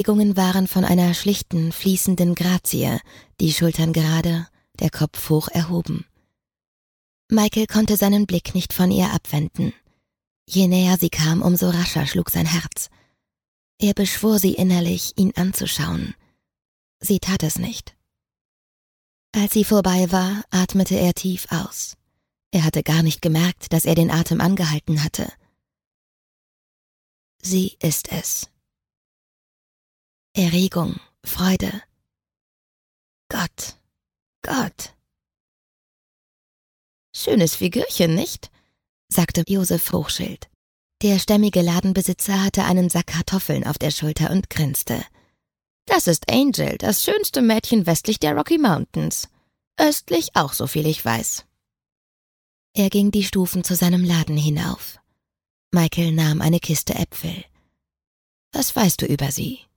Bewegungen waren von einer schlichten, fließenden Grazie, die Schultern gerade, der Kopf hoch erhoben. Michael konnte seinen Blick nicht von ihr abwenden. Je näher sie kam, umso rascher schlug sein Herz. Er beschwor sie innerlich, ihn anzuschauen. Sie tat es nicht. Als sie vorbei war, atmete er tief aus. Er hatte gar nicht gemerkt, dass er den Atem angehalten hatte. Sie ist es. Erregung, Freude. Gott, Gott. Schönes Figürchen, nicht? Sagte Josef Hochschild. Der stämmige Ladenbesitzer hatte einen Sack Kartoffeln auf der Schulter und grinste. Das ist Angel, das schönste Mädchen westlich der Rocky Mountains. Östlich auch, soviel ich weiß. Er ging die Stufen zu seinem Laden hinauf. Michael nahm eine Kiste Äpfel. Was weißt du über sie?